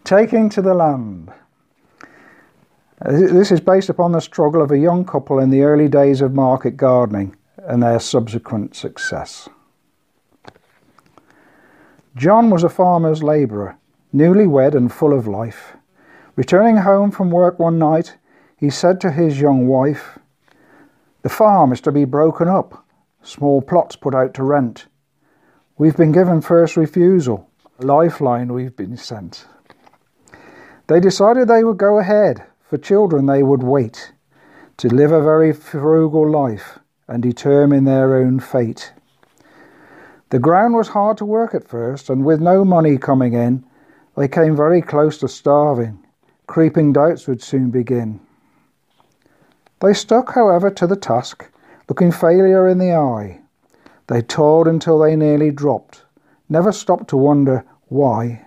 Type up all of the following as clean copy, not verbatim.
Taking to the land. This is based upon the struggle of a young couple in the early days of market gardening and their subsequent success. John was a farmer's labourer, newlywed and full of life. Returning home from work one night, he said to his young wife, "The farm is to be broken up, small plots put out to rent. We've been given first refusal, a lifeline we've been sent." They decided they would go ahead. For children they would wait, to live a very frugal life and determine their own fate. The ground was hard to work at first, and with no money coming in, they came very close to starving. Creeping doubts would soon begin. They stuck, however, to the task, looking failure in the eye. They toiled until they nearly dropped, never stopped to wonder why.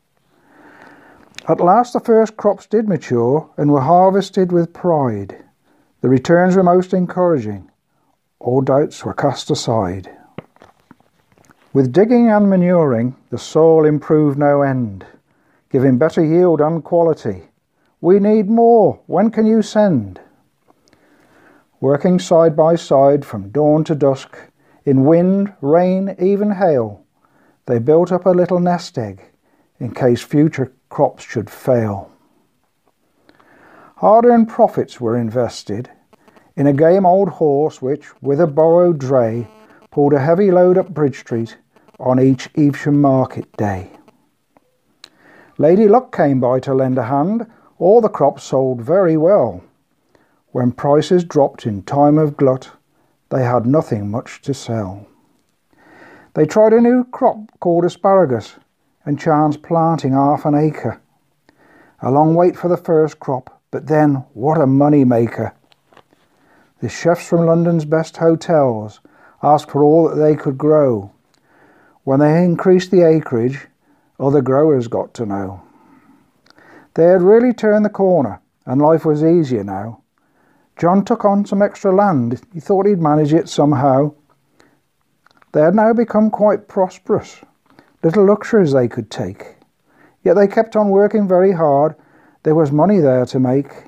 At last the first crops did mature and were harvested with pride. The returns were most encouraging. All doubts were cast aside. With digging and manuring, the soil improved no end, giving better yield and quality. "We need more. When can you send?" Working side by side from dawn to dusk, in wind, rain, even hail, they built up a little nest egg in case future crops should fail. Hard-earned profits were invested in a game old horse which, with a borrowed dray, pulled a heavy load up Bridge Street on each Evesham market day. Lady Luck came by to lend a hand. All the crops sold very well. When prices dropped in time of glut, they had nothing much to sell. They tried a new crop called asparagus, and chanced planting half an acre. A long wait for the first crop, but then what a money maker. The chefs from London's best hotels asked for all that they could grow. When they increased the acreage, other growers got to know. They had really turned the corner, and life was easier now. John took on some extra land. He thought he'd manage it somehow. They had now become quite prosperous. Little luxuries they could take. Yet they kept on working very hard. There was money there to make.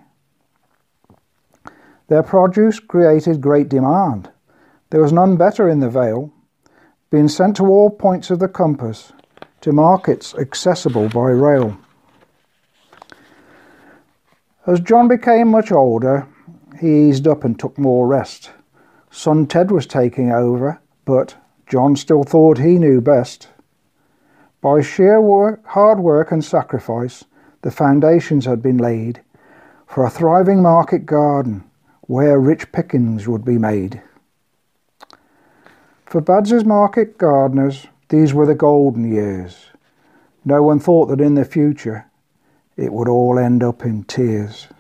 Their produce created great demand. There was none better in the Vale, being sent to all points of the compass, to markets accessible by rail. As John became much older, he eased up and took more rest. Son Ted was taking over, but John still thought he knew best. By sheer hard work and sacrifice, the foundations had been laid for a thriving market garden where rich pickings would be made. For Badz's market gardeners, these were the golden years. No one thought that in the future it would all end up in tears.